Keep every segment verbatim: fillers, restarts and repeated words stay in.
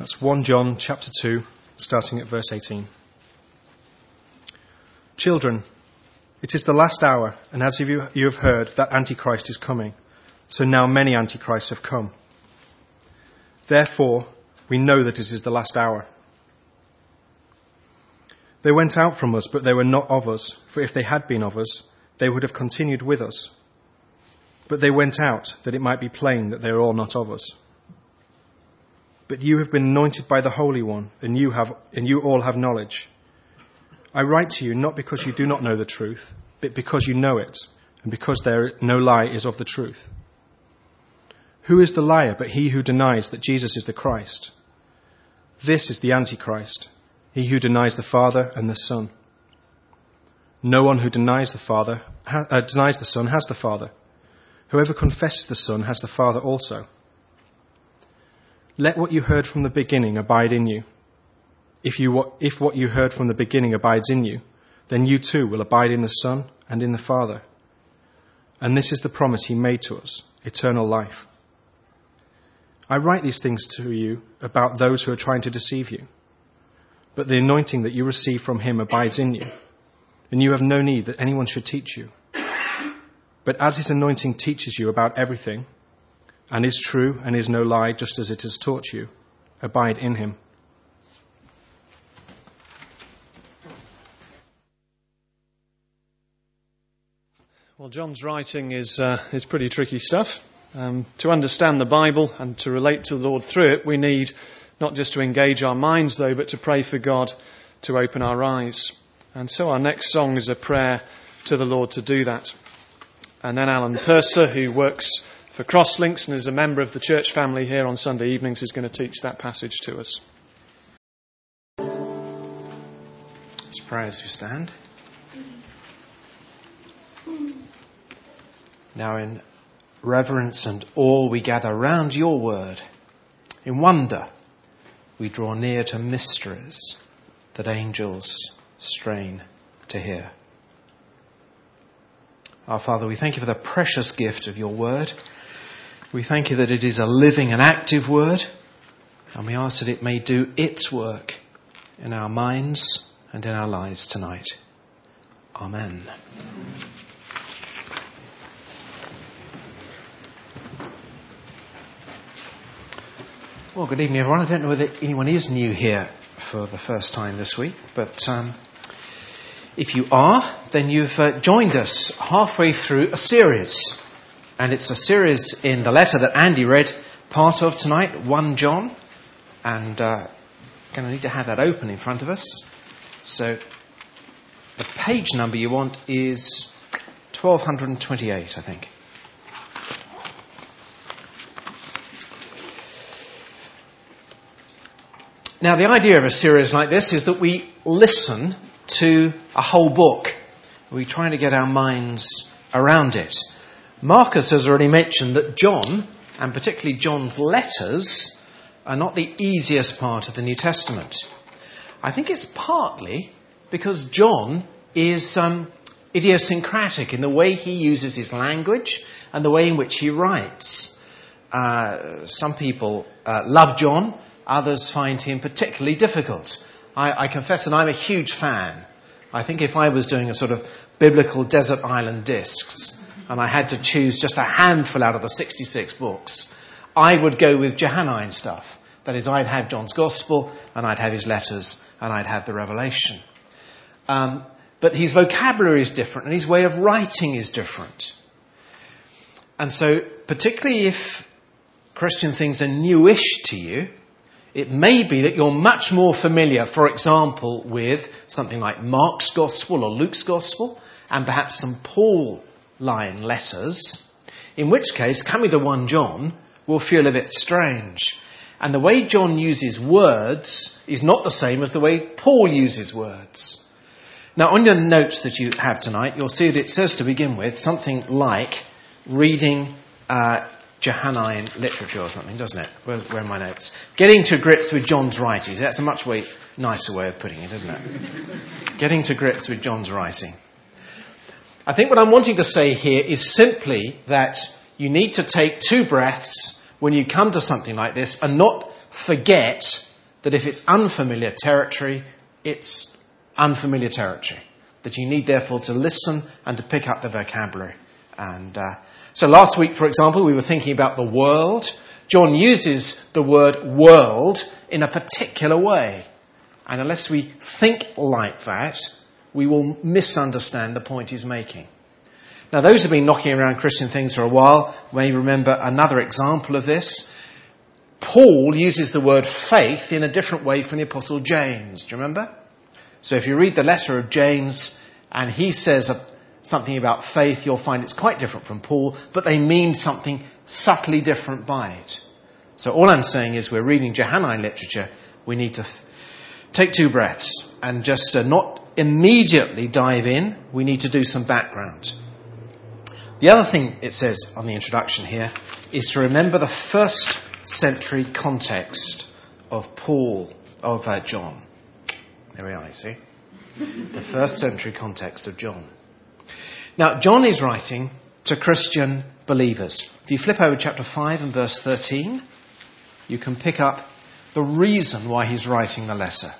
That's First John chapter two, starting at verse eighteen. Children, it is the last hour, and as you, you have heard that Antichrist is coming, so now many Antichrists have come. Therefore, we know that it is the last hour. They went out from us, but they were not of us, for if they had been of us, they would have continued with us. But they went out, that it might be plain that they are all not of us. But you have been anointed by the Holy One, and you have, and you all have knowledge. I write to you not because you do not know the truth, but because you know it, and because there no lie is of the truth. Who is the liar but he who denies that Jesus is the Christ? This is the Antichrist, he who denies the Father and the Son. No one who denies the Father, uh, denies the Son has the Father. Whoever confesses the Son has the Father also. Let what you heard from the beginning abide in you. If you, if what you heard from the beginning abides in you, then you too will abide in the Son and in the Father. And this is the promise he made to us, eternal life. I write these things to you about those who are trying to deceive you. But the anointing that you receive from him abides in you, and you have no need that anyone should teach you. But as his anointing teaches you about everything, and is true and is no lie, just as it has taught you, abide in him. Well, John's writing is uh, is pretty tricky stuff. Um, to understand the Bible and to relate to the Lord through it, we need not just to engage our minds, though, but to pray for God to open our eyes. And so our next song is a prayer to the Lord to do that. And then Alan Purser, who works for Crosslinks and is a member of the church family here on Sunday evenings, is going to teach that passage to us. Let's pray as we stand. Now in reverence and awe we gather round your word. In wonder we draw near to mysteries that angels strain to hear. Our Father, we thank you for the precious gift of your word. We thank you that it is a living and active word, and we ask that it may do its work in our minds and in our lives tonight. Amen. Well, good evening, everyone. I don't know whether anyone is new here for the first time this week, but um, if you are, then you've uh, joined us halfway through a series. And it's a series in the letter that Andy read part of tonight, First John. And uh, going to need to have that open in front of us. So the page number you want is twelve twenty-eight, I think. Now, the idea of a series like this is that we listen to a whole book. We're trying to get our minds around it. Marcus has already mentioned that John, and particularly John's letters, are not the easiest part of the New Testament. I think it's partly because John is um, idiosyncratic in the way he uses his language and the way in which he writes. Uh, some people uh, love John. Others find him particularly difficult. I, I confess that I'm a huge fan. I think if I was doing a sort of biblical desert island discs and I had to choose just a handful out of the sixty-six books, I would go with Johannine stuff. That is, I'd have John's Gospel and I'd have his letters and I'd have the Revelation. Um, but his vocabulary is different and his way of writing is different. And so, particularly if Christian things are newish to you, it may be that you're much more familiar, for example, with something like Mark's Gospel or Luke's Gospel, and perhaps some Pauline letters, in which case, coming to First John will feel a bit strange. And the way John uses words is not the same as the way Paul uses words. Now, on your notes that you have tonight, you'll see that it says to begin with something like reading uh, Johannine literature or something, doesn't it? Where, where are my notes? Getting to grips with John's writings. That's a much way nicer way of putting it, isn't it? Getting to grips with John's writing. I think what I'm wanting to say here is simply that you need to take two breaths when you come to something like this and not forget that if it's unfamiliar territory, it's unfamiliar territory. That you need, therefore, to listen and to pick up the vocabulary. And uh, so last week, for example, we were thinking about the world. John uses the word world in a particular way. And unless we think like that, we will misunderstand the point he's making. Now, those who have been knocking around Christian things for a while may remember another example of this. Paul uses the word faith in a different way from the Apostle James. Do you remember? So if you read the letter of James and he says something about faith, you'll find it's quite different from Paul, but they mean something subtly different by it. So all I'm saying is we're reading Johannine literature. We need to th- take two breaths and just uh, not immediately dive in. We need to do some background. The other thing it says on the introduction here is to remember the first century context of Paul, of uh, John. There we are, you see. The first century context of John. Now, John is writing to Christian believers. If you flip over chapter five and verse thirteen, you can pick up the reason why he's writing the letter.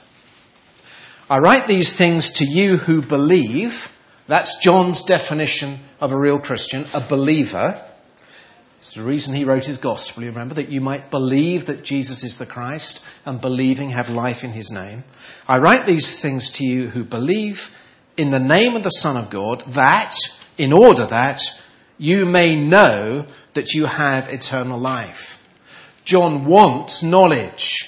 I write these things to you who believe. That's John's definition of a real Christian, a believer. It's the reason he wrote his gospel, you remember, that you might believe that Jesus is the Christ and believing have life in his name. I write these things to you who believe in the name of the Son of God, that, in order that, you may know that you have eternal life. John wants knowledge.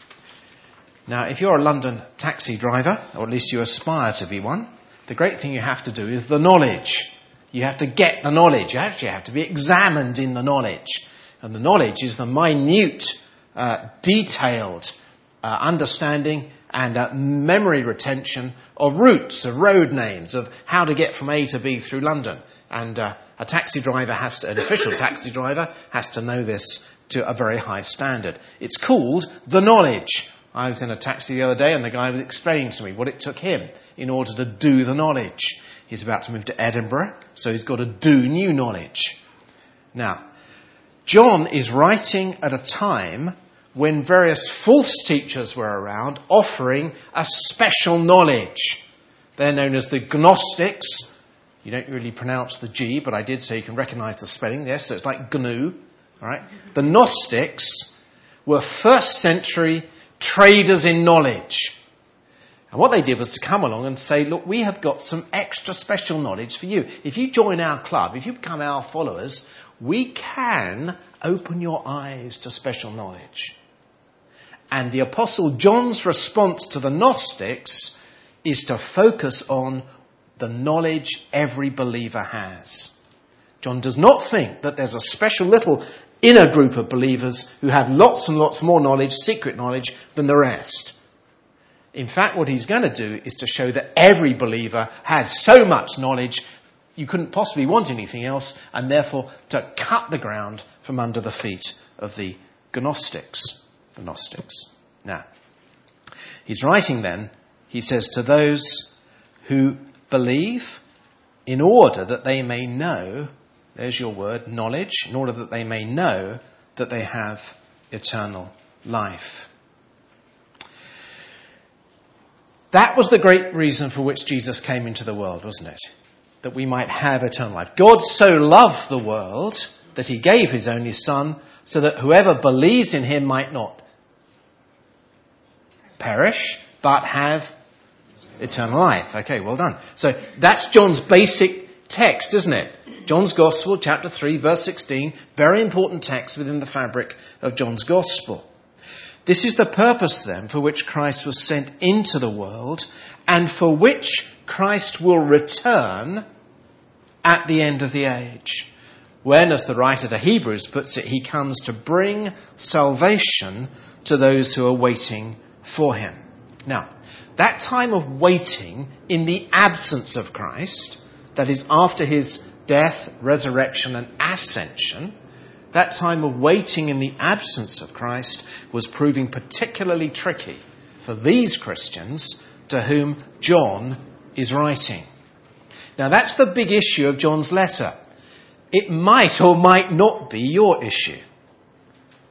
Now, if you're a London taxi driver, or at least you aspire to be one, the great thing you have to do is the knowledge. You have to get the knowledge. You actually have to be examined in the knowledge. And the knowledge is the minute, uh, detailed uh, understanding and uh, memory retention of routes, of road names, of how to get from A to B through London. And uh, a taxi driver has to, an official taxi driver has to know this to a very high standard. It's called the knowledge. I was in a taxi the other day and the guy was explaining to me what it took him in order to do the knowledge. He's about to move to Edinburgh, so he's got to do new knowledge. Now, John is writing at a time when various false teachers were around offering a special knowledge. They're known as the Gnostics. You don't really pronounce the G, but I did, so you can recognise the spelling there. So it's like gnu. All right? The Gnostics were first century traders in knowledge. And what they did was to come along and say, look, we have got some extra special knowledge for you. If you join our club, if you become our followers, we can open your eyes to special knowledge. And the Apostle John's response to the Gnostics is to focus on the knowledge every believer has. John does not think that there's a special little inner group of believers who have lots and lots more knowledge, secret knowledge, than the rest. In fact, what he's going to do is to show that every believer has so much knowledge, you couldn't possibly want anything else, and therefore to cut the ground from under the feet of the Gnostics. The Gnostics. Now, he's writing then, he says, to those who believe in order that they may know, there's your word, knowledge, in order that they may know that they have eternal life. That was the great reason for which Jesus came into the world, wasn't it? That we might have eternal life. God so loved the world that he gave his only Son so that whoever believes in him might not perish, but have eternal life. Okay, well done. So that's John's basic text, isn't it? John's Gospel, chapter three, verse sixteen, very important text within the fabric of John's Gospel. This is the purpose, then, for which Christ was sent into the world and for which Christ will return at the end of the age. When, as the writer to Hebrews puts it, he comes to bring salvation to those who are waiting for him. Now, that time of waiting in the absence of Christ, that is after his death, resurrection and ascension, that time of waiting in the absence of Christ was proving particularly tricky for these Christians to whom John is writing. Now that's the big issue of John's letter. It might or might not be your issue.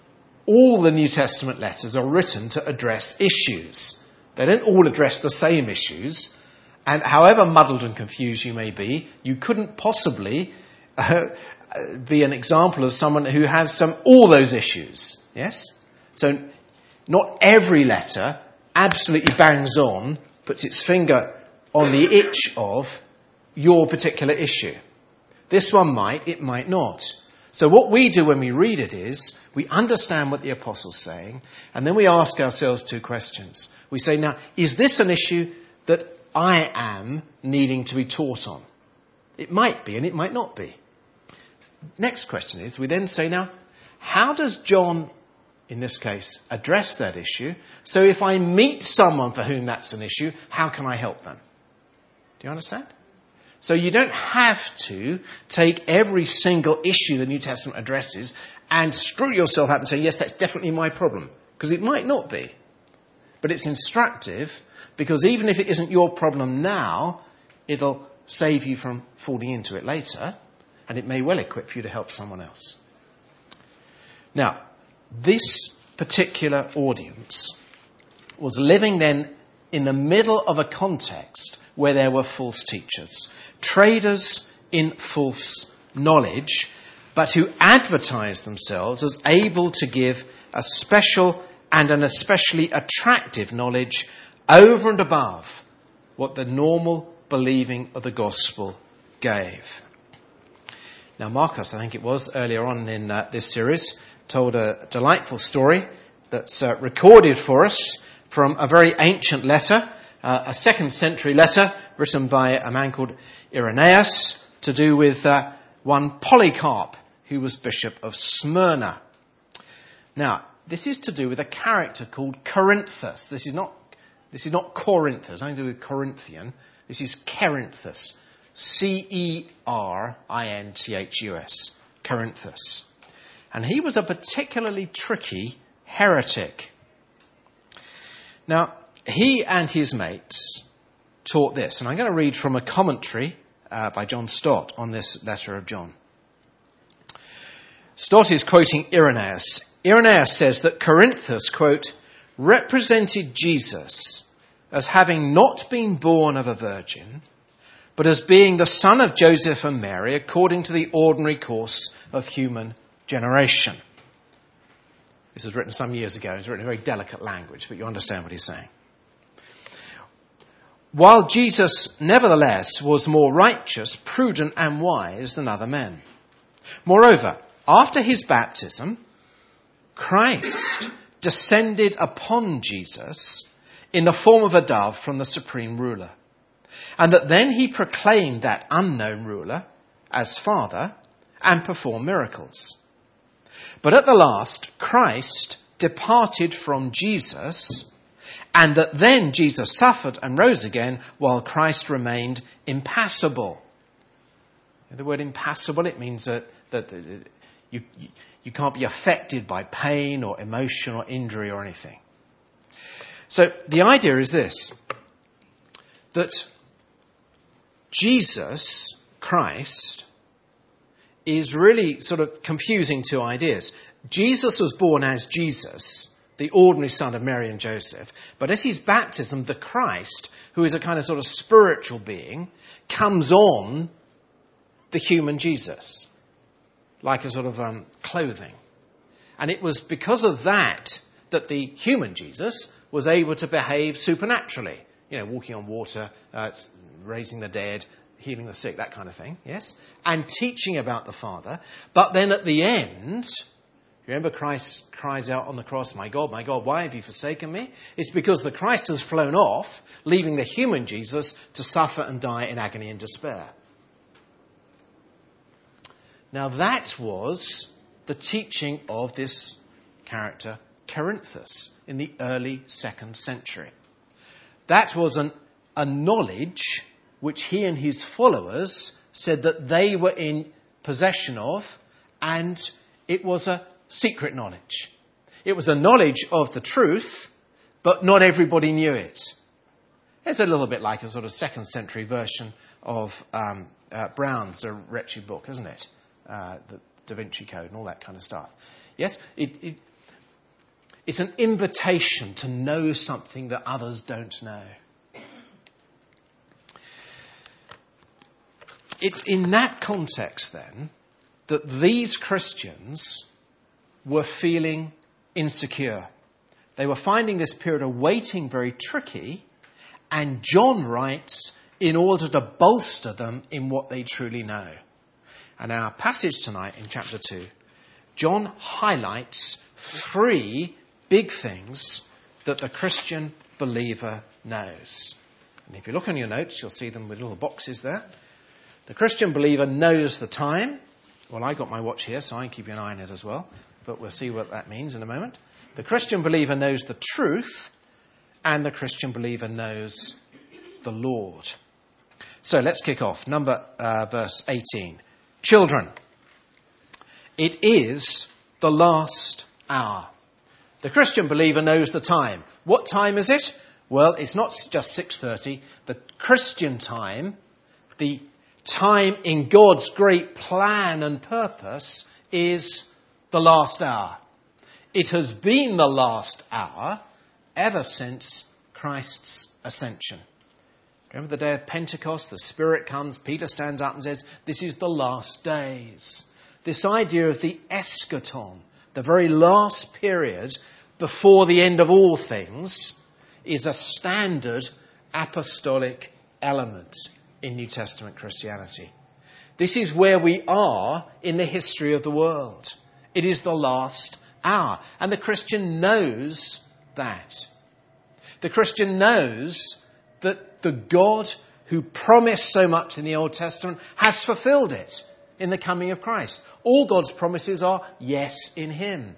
all the New Testament letters are written to address issues. They don't all address the same issues. And however muddled and confused you may be, you couldn't possibly uh, be an example of someone who has some all those issues. Yes? So not every letter absolutely bangs on, puts its finger on the itch of your particular issue. This one might, it might not. So what we do when we read it is, we understand what the apostle's saying, and then we ask ourselves two questions. We say, now, is this an issue that I am needing to be taught on? It might be, and it might not be. Next question is, we then say, now, how does John, in this case, address that issue? So if I meet someone for whom that's an issue, how can I help them? Do you understand? So you don't have to take every single issue the New Testament addresses and screw yourself up and say, yes, that's definitely my problem. Because it might not be. But it's instructive, because even if it isn't your problem now, it'll save you from falling into it later, and it may well equip you to help someone else. Now, this particular audience was living then in the middle of a context where there were false teachers, traders in false knowledge, but who advertised themselves as able to give a special and an especially attractive knowledge over and above what the normal believing of the gospel gave. Now, Marcus, I think it was, earlier on in uh, this series, told a delightful story that's uh, recorded for us from a very ancient letter, uh, a second century letter written by a man called Irenaeus, to do with uh, one Polycarp, who was Bishop of Smyrna. Now, this is to do with a character called Cerinthus. This is not this is not Corinthus, nothing to do with Corinthian. This is Cerinthus. C E R I N T H U S. Cerinthus. And he was a particularly tricky heretic. Now, he and his mates taught this, and I'm going to read from a commentary uh, by John Stott on this letter of John. Stott is quoting Irenaeus. Irenaeus says that Cerinthus, quote, represented Jesus as having not been born of a virgin, but as being the son of Joseph and Mary according to the ordinary course of human generation. This was written some years ago. It's written in very delicate language, but you understand what he's saying. While Jesus, nevertheless, was more righteous, prudent and wise than other men. Moreover, after his baptism, Christ descended upon Jesus in the form of a dove from the supreme ruler. And that then he proclaimed that unknown ruler as Father and performed miracles. But at the last, Christ departed from Jesus, and that then Jesus suffered and rose again while Christ remained impassible. The word impassible, it means that, that you, you, you can't be affected by pain or emotion or injury or anything. So the idea is this, that Jesus, Christ, is really sort of confusing two ideas. Jesus was born as Jesus, the ordinary son of Mary and Joseph. But at his baptism, the Christ, who is a kind of sort of spiritual being, comes on the human Jesus, like a sort of um, clothing. And it was because of that that the human Jesus was able to behave supernaturally. You know, walking on water, uh, raising the dead, healing the sick, that kind of thing, yes? And teaching about the Father. But then at the end, remember Christ cries out on the cross, my God, my God, why have you forsaken me? It's because the Christ has flown off, leaving the human Jesus to suffer and die in agony and despair. Now that was the teaching of this character, Cerinthus, in the early second century. That was an, a knowledge which he and his followers said that they were in possession of, and it was a secret knowledge. It was a knowledge of the truth, but not everybody knew it. It's a little bit like a sort of second century version of um, uh, Brown's A Wretched Book, isn't it? Uh, the Da Vinci Code and all that kind of stuff. Yes, it, it, It's an invitation to know something that others don't know. It's in that context, then, that these Christians were feeling insecure. They were finding this period of waiting very tricky, and John writes in order to bolster them in what they truly know. And our passage tonight in chapter two, John highlights three big things that the Christian believer knows. And if you look on your notes, you'll see them with little boxes there. The Christian believer knows the time. Well, I got my watch here, so I can keep an eye on it as well. But we'll see what that means in a moment. The Christian believer knows the truth, and the Christian believer knows the Lord. So let's kick off. Number uh, verse eighteen. Children, it is the last hour. The Christian believer knows the time. What time is it? Well, it's not just six thirty. The Christian time, the time in God's great plan and purpose, is the last hour. It has been the last hour ever since Christ's ascension. Remember the day of Pentecost? The Spirit comes, Peter stands up and says, this is the last days. This idea of the eschaton, the very last period before the end of all things, is a standard apostolic element in New Testament Christianity. This is where we are in the history of the world. It is the last hour. And the Christian knows that. The Christian knows that the God who promised so much in the Old Testament has fulfilled it in the coming of Christ. All God's promises are yes in him.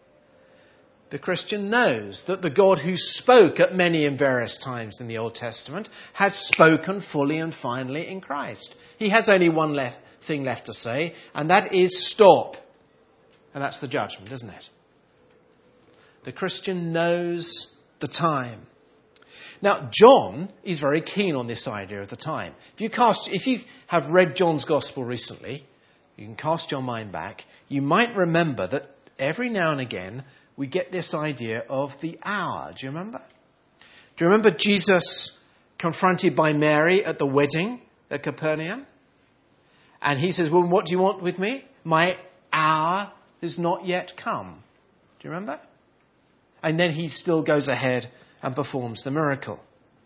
The Christian knows that the God who spoke at many and various times in the Old Testament has spoken fully and finally in Christ. He has only one left, thing left to say, and that is stop. And that's the judgment, isn't it? The Christian knows the time. Now, John is very keen on this idea of the time. If you cast, if you have read John's Gospel recently, you can cast your mind back. You might remember that every now and again we get this idea of the hour. Do you remember? Do you remember Jesus confronted by Mary at the wedding at Capernaum? And he says, well, what do you want with me? My hour has not yet come. Do you remember? And then he still goes ahead and performs the miracle.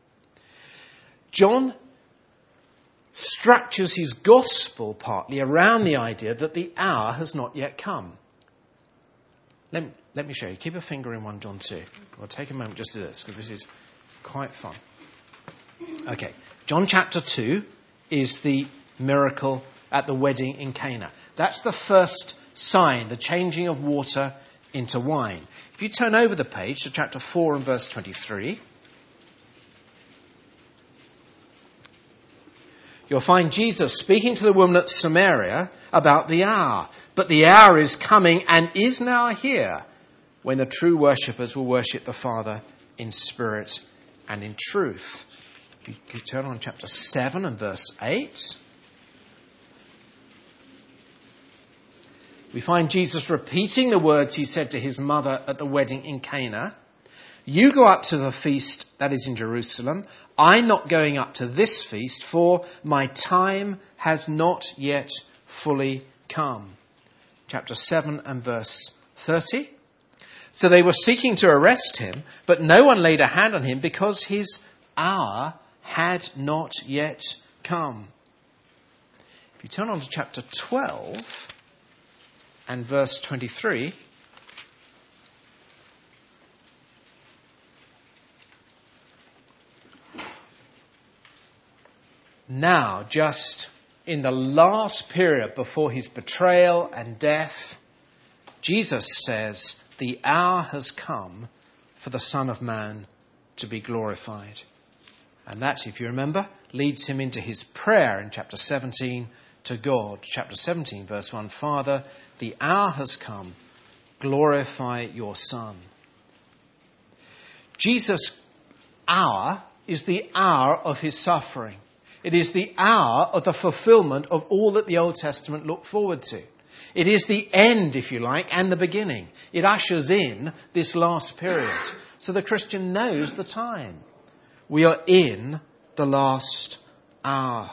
John structures his gospel partly around the idea that the hour has not yet come. Let me, let me show you. Keep a finger in First John two. We'll take a moment just to do this, because this is quite fun. Okay, John chapter two is the miracle at the wedding in Cana. That's the first sign, the changing of water into wine. If you turn over the page to chapter four and verse twenty-three, you'll find Jesus speaking to the woman at Samaria about the hour. But the hour is coming and is now here when the true worshippers will worship the Father in spirit and in truth. If you could turn on chapter seven and verse eight, we find Jesus repeating the words he said to his mother at the wedding in Cana. You go up to the feast that is in Jerusalem. I'm not going up to this feast, for my time has not yet fully come. Chapter seven and verse thirty. So they were seeking to arrest him, but no one laid a hand on him because his hour had not yet come. If you turn on to chapter twelve and verse twenty-three, now, just in the last period before his betrayal and death, Jesus says, the hour has come for the Son of Man to be glorified. And that, if you remember, leads him into his prayer in chapter seventeen to God. Chapter seventeen, verse one, Father, the hour has come, glorify your Son. Jesus' hour is the hour of his suffering. It is the hour of the fulfillment of all that the Old Testament looked forward to. It is the end, if you like, and the beginning. It ushers in this last period. So the Christian knows the time. We are in the last hour.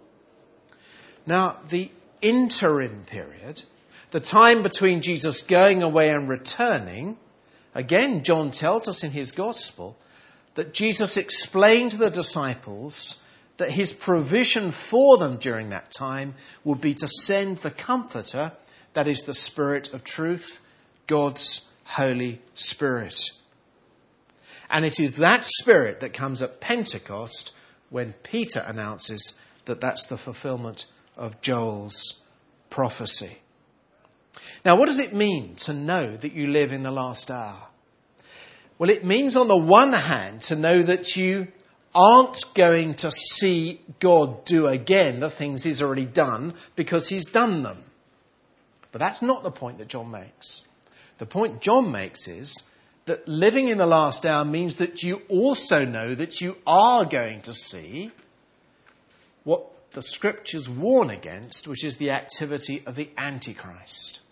Now, the interim period, the time between Jesus going away and returning, again, John tells us in his Gospel that Jesus explained to the disciples that his provision for them during that time would be to send the Comforter, that is the Spirit of truth, God's Holy Spirit. And it is that Spirit that comes at Pentecost when Peter announces that that's the fulfillment of Joel's prophecy. Now, what does it mean to know that you live in the last hour? Well, it means on the one hand to know that you aren't going to see God do again the things he's already done because he's done them. But that's not the point that John makes. The point John makes is that living in the last hour means that you also know that you are going to see what the Scriptures warn against, which is the activity of the Antichrist.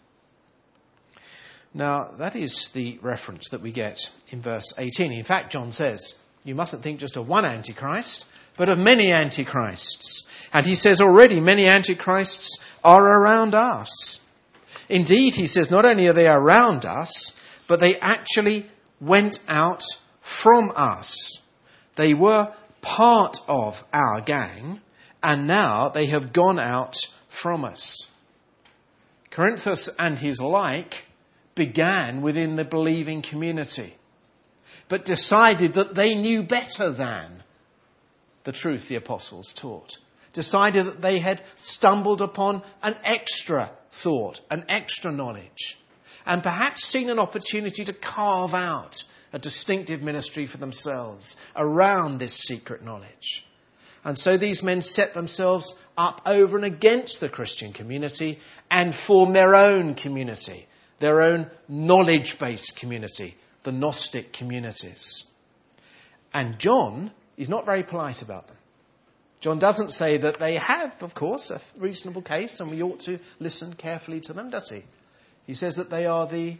Now, that is the reference that we get in verse eighteen. In fact, John says, you mustn't think just of one Antichrist, but of many Antichrists. And he says already many Antichrists are around us. Indeed, he says not only are they around us, but they actually went out from us. They were part of our gang, and now they have gone out from us. Corinthus and his like began within the believing community, but decided that they knew better than the truth the apostles taught. Decided that they had stumbled upon an extra thought, an extra knowledge, and perhaps seen an opportunity to carve out a distinctive ministry for themselves around this secret knowledge. And so these men set themselves up over and against the Christian community and formed their own community, their own knowledge-based community, the Gnostic communities. And John is not very polite about them. John doesn't say that they have, of course, a reasonable case and we ought to listen carefully to them, does he? He says that they are the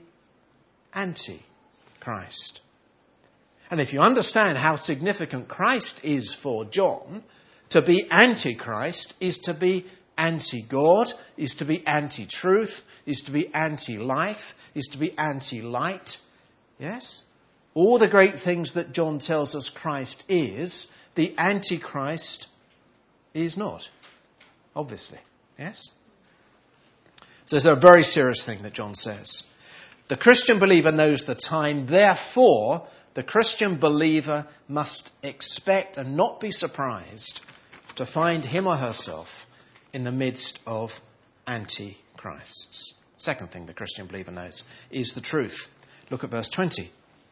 Antichrist. And if you understand how significant Christ is for John, to be Antichrist is to be anti-God, is to be anti-truth, is to be anti-life, is to be anti-light. Yes? All the great things that John tells us Christ is, the Antichrist is not. Obviously. Yes? So it's a very serious thing that John says. The Christian believer knows the time, therefore the Christian believer must expect and not be surprised to find him or herself in the midst of antichrists. Second thing the Christian believer knows is the truth. Look at verse twenty.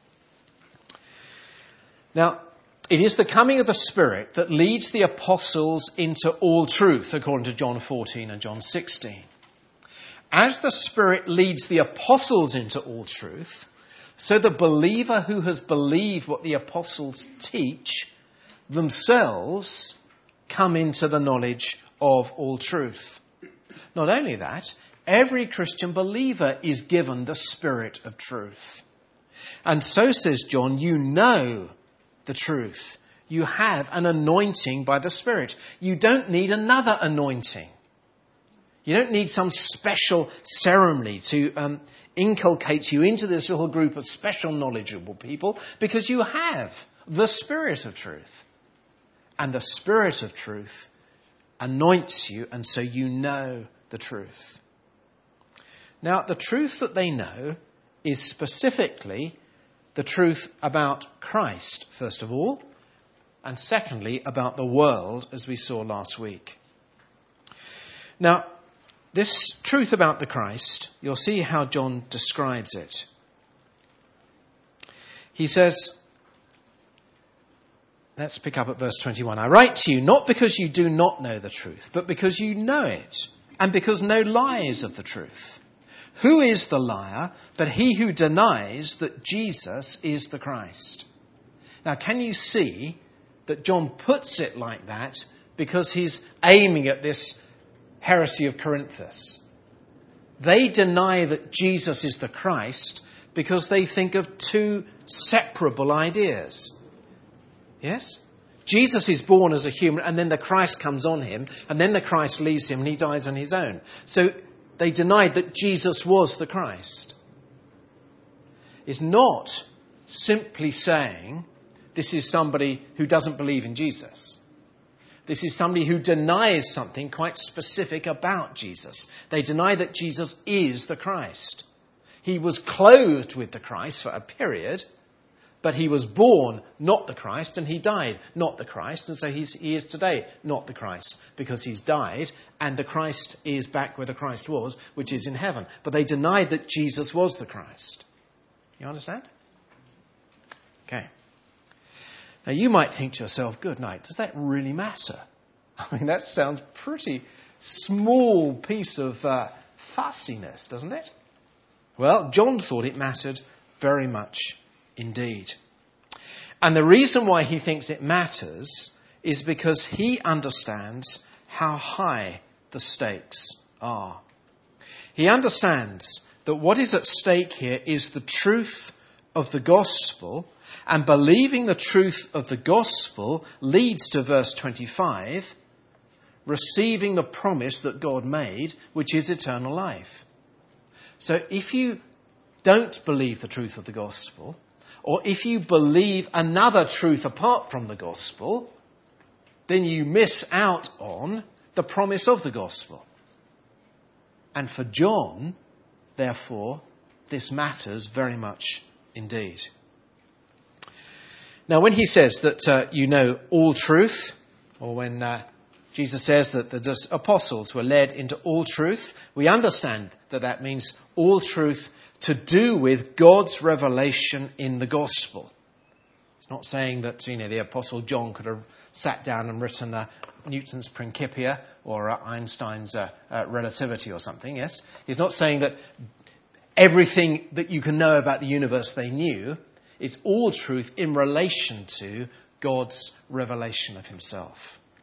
Now, it is the coming of the Spirit that leads the apostles into all truth, according to John fourteen and John sixteen. As the Spirit leads the apostles into all truth, so the believer who has believed what the apostles teach themselves come into the knowledge of all truth. Not only that, every Christian believer is given the Spirit of truth. And so, says John, you know the truth. You have an anointing by the Spirit. You don't need another anointing. You don't need some special ceremony to um, inculcate you into this little group of special knowledgeable people, because you have the Spirit of truth. And the Spirit of truth anoints you, and so you know the truth. Now, the truth that they know is specifically the truth about Christ, first of all, and secondly, about the world, as we saw last week. Now, this truth about the Christ, you'll see how John describes it. He says, let's pick up at verse twenty-one. I write to you not because you do not know the truth, but because you know it, and because no lie is of the truth. Who is the liar but he who denies that Jesus is the Christ? Now, can you see that John puts it like that because he's aiming at this heresy of Corinthus? They deny that Jesus is the Christ because they think of two separable ideas. Yes? Jesus is born as a human, and then the Christ comes on him, and then the Christ leaves him and he dies on his own. So they denied that Jesus was the Christ. It's not simply saying this is somebody who doesn't believe in Jesus. This is somebody who denies something quite specific about Jesus. They deny that Jesus is the Christ. He was clothed with the Christ for a period, but he was born not the Christ, and he died not the Christ, and so he's, he is today not the Christ, because he's died, and the Christ is back where the Christ was, which is in heaven. But they denied that Jesus was the Christ. You understand? Okay. Now you might think to yourself, good night, does that really matter? I mean, that sounds pretty small piece of uh, fussiness, doesn't it? Well, John thought it mattered very much indeed. And the reason why he thinks it matters is because he understands how high the stakes are. He understands that what is at stake here is the truth of the gospel, and believing the truth of the gospel leads to verse twenty-five, receiving the promise that God made, which is eternal life. So if you don't believe the truth of the gospel, or if you believe another truth apart from the gospel, then you miss out on the promise of the gospel. And for John, therefore, this matters very much indeed. Now, when he says that uh, you know all truth, or when uh, Jesus says that the apostles were led into all truth, we understand that that means all truth to do with God's revelation in the gospel. It's not saying that, you know, the apostle John could have sat down and written uh, Newton's Principia or uh, Einstein's uh, uh, relativity or something, yes? He's not saying that everything that you can know about the universe they knew. It's all truth in relation to God's revelation of himself.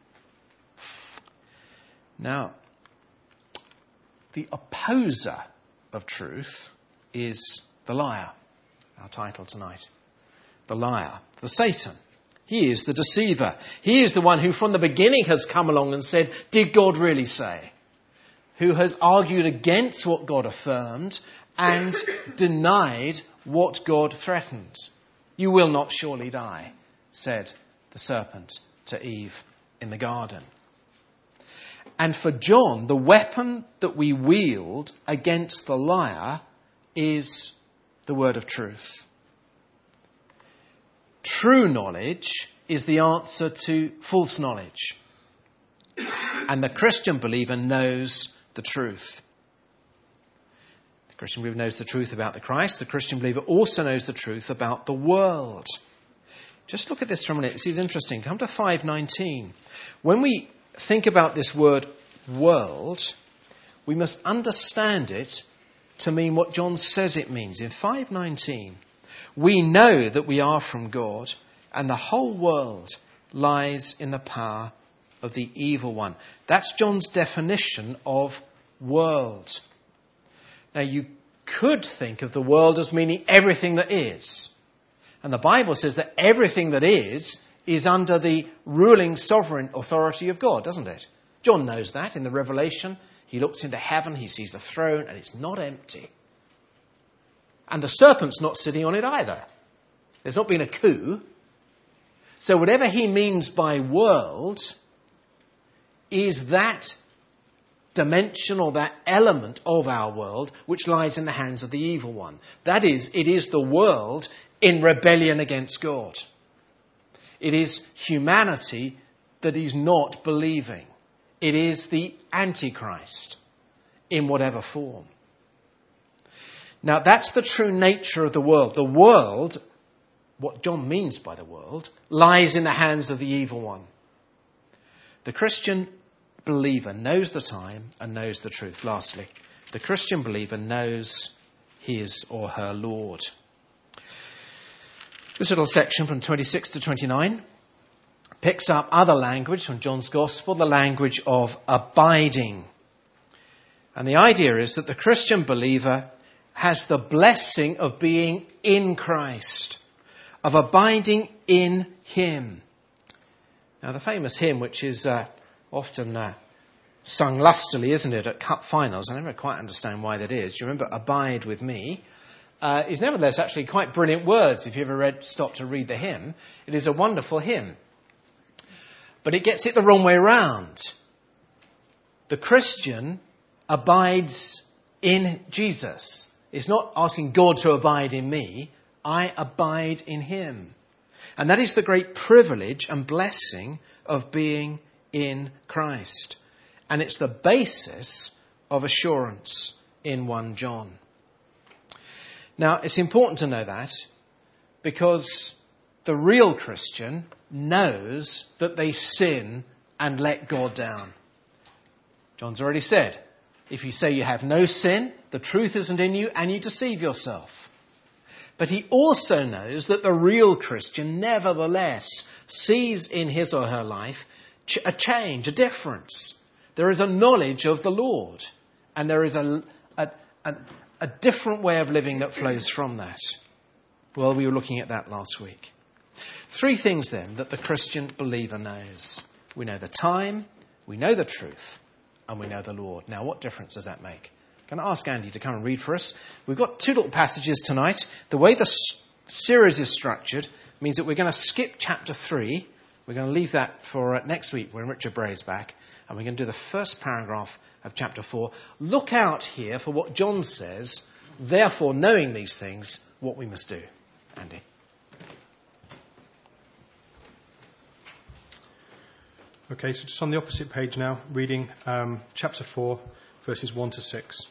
Now, the opposer of truth is the liar, our title tonight. The liar, the Satan. He is the deceiver. He is the one who from the beginning has come along and said, did God really say? Who has argued against what God affirmed and denied what God threatened. You will not surely die, said the serpent to Eve in the garden. And for John, the weapon that we wield against the liar is the word of truth. True knowledge is the answer to false knowledge. And the Christian believer knows the truth. The Christian believer knows the truth about the Christ. The Christian believer also knows the truth about the world. Just look at this for a minute. This is interesting. Come to five nineteen. When we think about this word world, we must understand it to mean what John says it means. In five nineteen, we know that we are from God, and the whole world lies in the power of the evil one. That's John's definition of world. Now, you could think of the world as meaning everything that is. And the Bible says that everything that is, is under the ruling sovereign authority of God, doesn't it? John knows that in the Revelation. He looks into heaven, he sees the throne, and it's not empty. And the serpent's not sitting on it either. There's not been a coup. So whatever he means by world is that dimension or that element of our world which lies in the hands of the evil one. That is, it is the world in rebellion against God. It is humanity that is not believing. It is the Antichrist in whatever form. Now, that's the true nature of the world. The world, what John means by the world, lies in the hands of the evil one. The Christian believer knows the time and knows the truth. Lastly, the Christian believer knows his or her Lord. This little section from twenty-six to twenty-nine picks up other language from John's Gospel, the language of abiding. And the idea is that the Christian believer has the blessing of being in Christ, of abiding in him. Now, the famous hymn, which is uh, often uh, sung lustily, isn't it, at cup finals, I never quite understand why that is. Do you remember Abide With Me? Uh, is nevertheless actually quite brilliant words. If you ever read, stop to read the hymn, it is a wonderful hymn. But it gets it the wrong way round. The Christian abides in Jesus. It's not asking God to abide in me. I abide in him. And that is the great privilege and blessing of being in Christ. And it's the basis of assurance in First John. Now, it's important to know that because the real Christian knows that they sin and let God down. John's already said, if you say you have no sin, the truth isn't in you and you deceive yourself. But he also knows that the real Christian nevertheless sees in his or her life a change, a difference. There is a knowledge of the Lord and there is a, a, a, a different way of living that flows from that. Well, we were looking at that last week. Three things then that the Christian believer knows. We know the time, we know the truth, and we know the Lord. Now, what difference does that make? Can I ask Andy to come and read for us? We've got two little passages tonight. The way the s- series is structured means that we're going to skip chapter three. We're going to leave that for uh, next week when Richard Bray's back. And we're going to do the first paragraph of chapter four. Look out here for what John says. Therefore, knowing these things, what we must do. Andy. Okay, so just on the opposite page now, reading um, chapter four, verses one to six.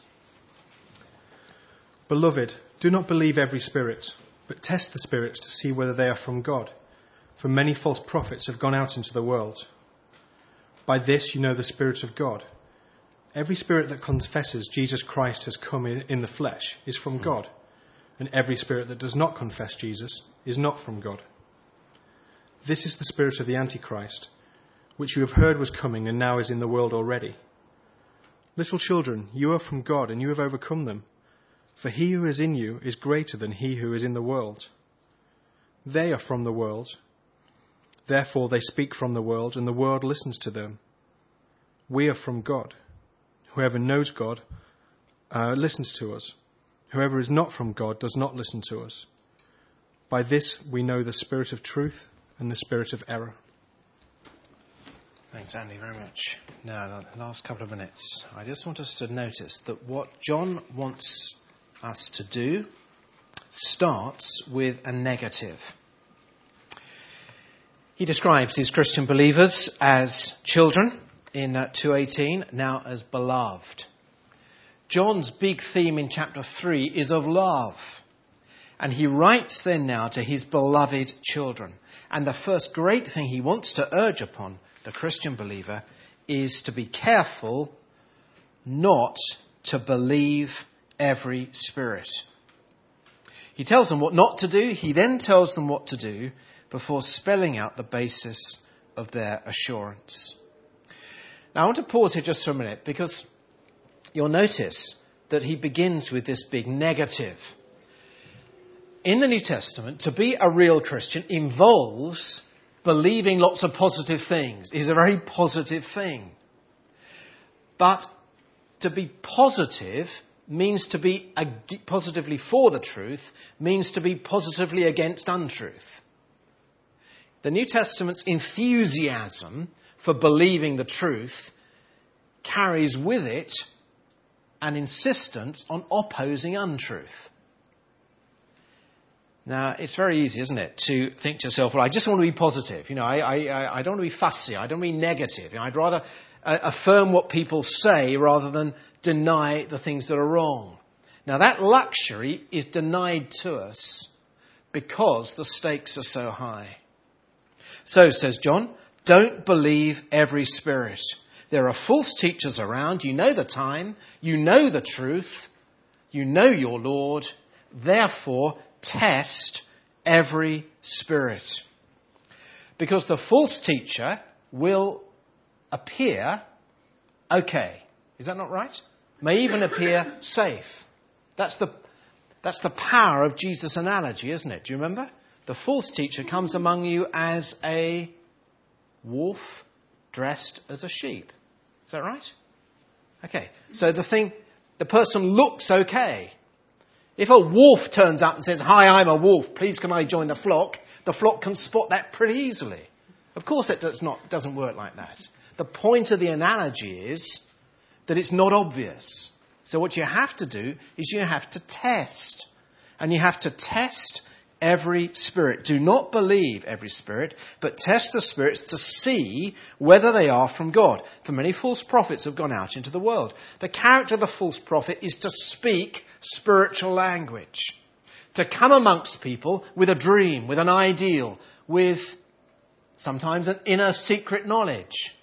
Beloved, do not believe every spirit, but test the spirits to see whether they are from God. For many false prophets have gone out into the world. By this you know the Spirit of God. Every spirit that confesses Jesus Christ has come in, in the flesh is from God, and every spirit that does not confess Jesus is not from God. This is the spirit of the Antichrist, which you have heard was coming and now is in the world already. Little children, you are from God and you have overcome them, for he who is in you is greater than he who is in the world. They are from the world, therefore they speak from the world and the world listens to them. We are from God. Whoever knows God uh, listens to us. Whoever is not from God does not listen to us. By this we know the spirit of truth and the spirit of error. Thanks, Andy, very much. Now, the last couple of minutes, I just want us to notice that what John wants us to do starts with a negative. He describes his Christian believers as children in uh, two eighteen, now as beloved. John's big theme in chapter three is of love. And he writes then now to his beloved children. And the first great thing he wants to urge upon the Christian believer is to be careful not to believe every spirit. He tells them what not to do. He then tells them what to do before spelling out the basis of their assurance. Now, I want to pause here just for a minute because you'll notice that he begins with this big negative. In the New Testament, to be a real Christian involves believing lots of positive things. It is a very positive thing. But to be positive means to be ag- positively for the truth, means to be positively against untruth. The New Testament's enthusiasm for believing the truth carries with it an insistence on opposing untruth. Now, it's very easy, isn't it, to think to yourself, well, I just want to be positive. You know, I, I, I don't want to be fussy. I don't want to be negative. You know, I'd rather uh, affirm what people say rather than deny the things that are wrong. Now, that luxury is denied to us because the stakes are so high. So, says John, don't believe every spirit. There are false teachers around. You know the time. You know the truth. You know your Lord. Therefore, test every spirit. Because the false teacher will appear okay. Is that not right? may even appear safe. That's the, that's the power of Jesus' analogy, isn't it? Do you remember? The false teacher comes among you as a wolf dressed as a sheep. Is that right? Okay. So the thing, the person looks okay. If a wolf turns up and says, "Hi, I'm a wolf, please can I join the flock?" the flock can spot that pretty easily. Of course it does not, doesn't work like that. The point of the analogy is that it's not obvious. So what you have to do is you have to test. And you have to test every spirit. Do not believe every spirit, but test the spirits to see whether they are from God. For many false prophets have gone out into the world. The character of the false prophet is to speak spiritual language. To come amongst people with a dream, with an ideal, with sometimes an inner secret knowledge.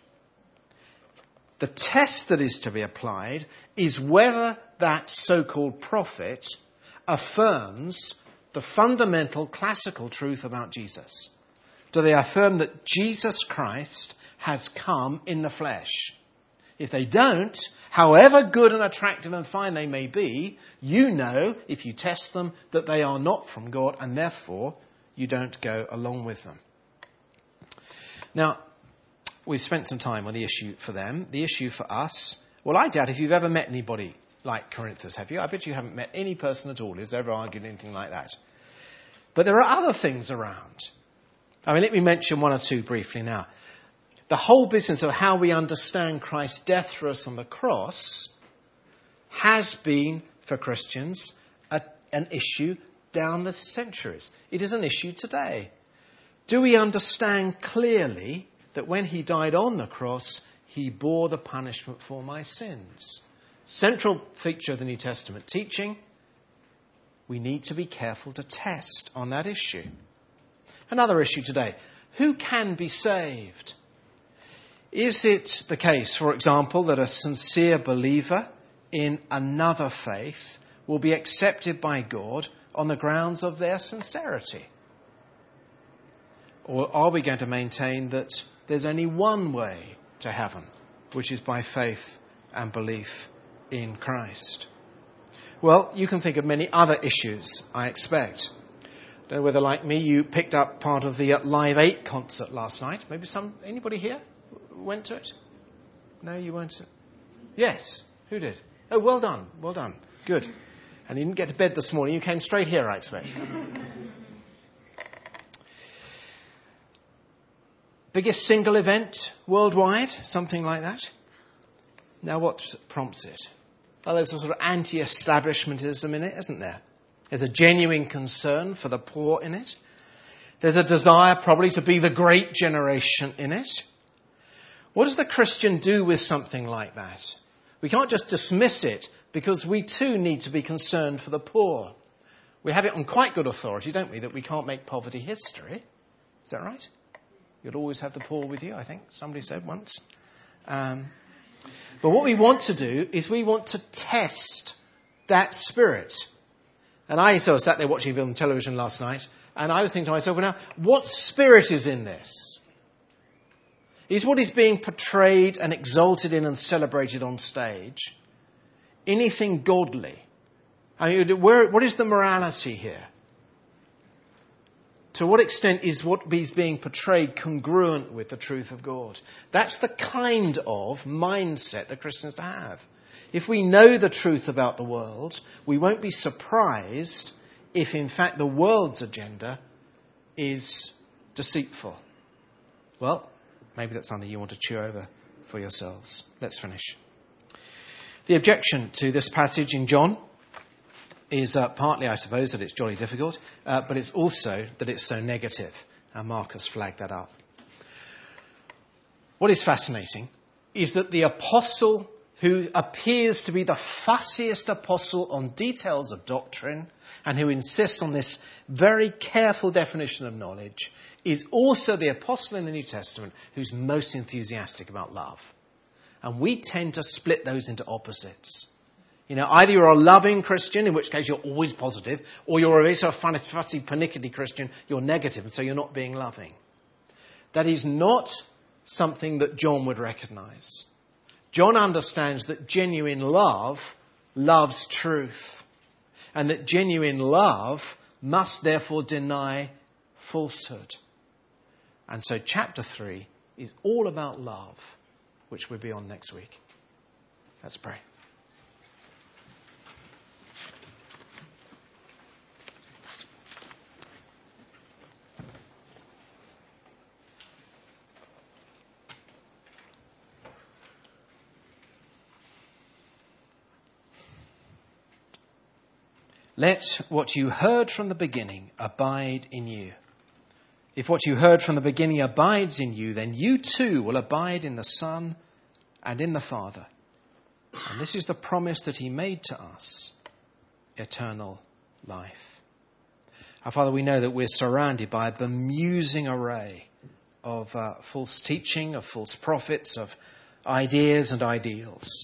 The test that is to be applied is whether that so-called prophet affirms the fundamental classical truth about Jesus. Do they affirm that Jesus Christ has come in the flesh? If they don't, however good and attractive and fine they may be, you know, if you test them, that they are not from God, and therefore you don't go along with them. Now, we've spent some time on the issue for them. The issue for us, well, I doubt if you've ever met anybody like Corinthus, have you? I bet you haven't met any person at all who's ever argued anything like that. But there are other things around. I mean, let me mention one or two briefly now. The whole business of how we understand Christ's death for us on the cross has been, for Christians, a, an issue down the centuries. It is an issue today. Do we understand clearly that when he died on the cross, he bore the punishment for my sins? Central feature of the New Testament teaching. We need to be careful to test on that issue. Another issue today. Who can be saved? Is it the case, for example, that a sincere believer in another faith will be accepted by God on the grounds of their sincerity? Or are we going to maintain that there's only one way to heaven, which is by faith and belief in Christ? Well, you can think of many other issues, I expect. I don't know whether, like me, you picked up part of the Live eight concert last night. Maybe some anybody here went to it? No, you weren't? Yes. Who did? Oh, well done. Well done. Good. And you didn't get to bed this morning. You came straight here, I expect. Biggest single event worldwide? Something like that? Now, what prompts it? Well, there's a sort of anti-establishmentism in it, isn't there? There's a genuine concern for the poor in it. There's a desire probably to be the great generation in it. What does the Christian do with something like that? We can't just dismiss it because we too need to be concerned for the poor. We have it on quite good authority, don't we, that we can't make poverty history. Is that right? You'll always have the poor with you, I think somebody said once. Um, but what we want to do is we want to test that spirit. And I sort of sat there watching it on television last night, and I was thinking to myself, well, now, what spirit is in this? Is what is being portrayed and exalted in and celebrated on stage anything godly? I mean, where, what is the morality here? To what extent is what is being portrayed congruent with the truth of God? That's the kind of mindset that Christians have. If we know the truth about the world, we won't be surprised if, in fact, the world's agenda is deceitful. Well, maybe that's something you want to chew over for yourselves. Let's finish. The objection to this passage in John is uh, partly, I suppose, that it's jolly difficult, uh, but it's also that it's so negative. And Marcus flagged that up. What is fascinating is that the apostle who appears to be the fussiest apostle on details of doctrine and who insists on this very careful definition of knowledge is also the apostle in the New Testament who's most enthusiastic about love. And we tend to split those into opposites. You know, either you're a loving Christian, in which case you're always positive, or you're a very sort of fussy, pernickety Christian, you're negative, and so you're not being loving. That is not something that John would recognise. John understands that genuine love loves truth, and that genuine love must therefore deny falsehood. And so chapter three is all about love, which we'll be on next week. Let's pray. Let what you heard from the beginning abide in you. If what you heard from the beginning abides in you, then you too will abide in the Son and in the Father. And this is the promise that he made to us, eternal life. Our Father, we know that we're surrounded by a bemusing array of uh, false teaching, of false prophets, of ideas and ideals.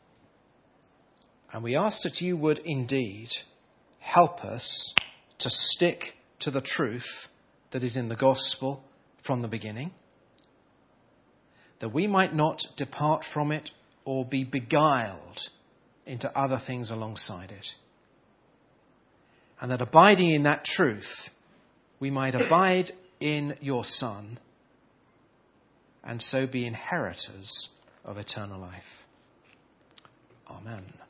And we ask that you would indeed help us to stick to the truth that is in the gospel from the beginning, that we might not depart from it or be beguiled into other things alongside it. And that abiding in that truth, we might abide in your Son and so be inheritors of eternal life. Amen.